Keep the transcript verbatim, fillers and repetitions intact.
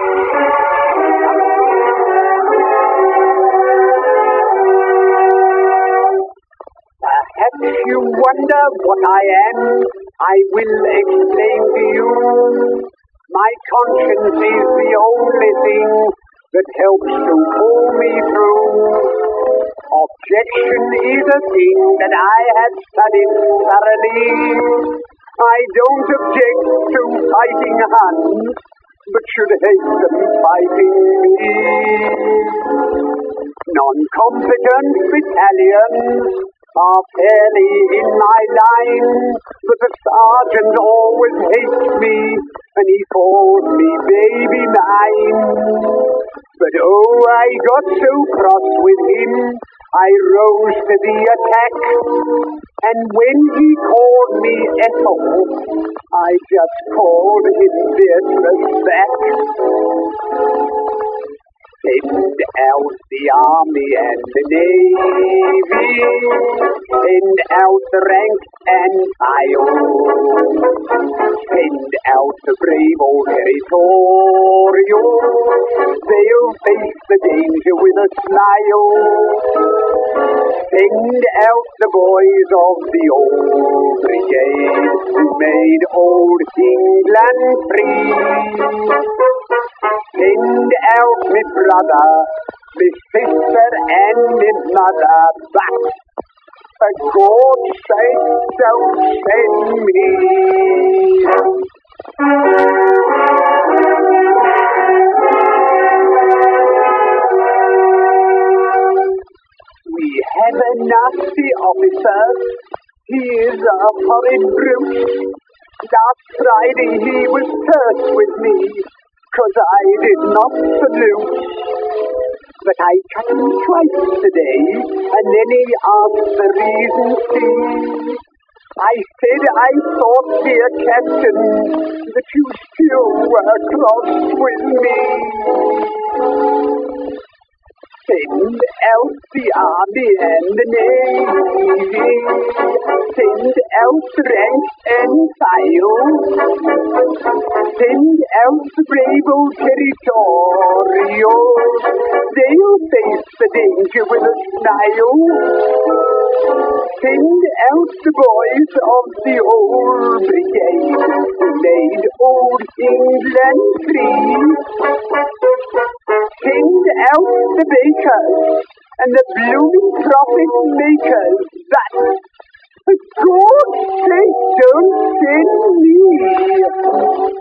Perhaps you wonder what I am. I will explain to you. My conscience is the only thing that helps to pull me through. Objection is a thing that I have studied thoroughly. I don't object to fighting Huns, but should hate them fighting me. Non-competent battalions are fairly in my line, but the sergeant always hates me, and he calls me baby mine. But oh, I got so cross with him, I rose to the attack, and when he called me Ethel, I just called him Beatrice back. Send out the army and the navy, send out the rank and file, send out the brave old territorials, they'll face the danger with a smile. Send out the boys of the old brigade who made old England free. Send out me brother, me sister and me mother, but for God's sake don't send me. We have a nasty officer, he is a horrid brute. Last Friday he was terse with me, 'cause I did not salute. But I cut him twice today, and then he asked the reason, see. I said I thought, dear Captain, that you still were cross with me. Send out the army and the navy, send out the rank and file, send out the brave old territorials, they'll face the danger with a smile. Send out the boys of the old brigade who made old England free. Send out the bakers and the blooming profit makers, but for God's sake don't send me.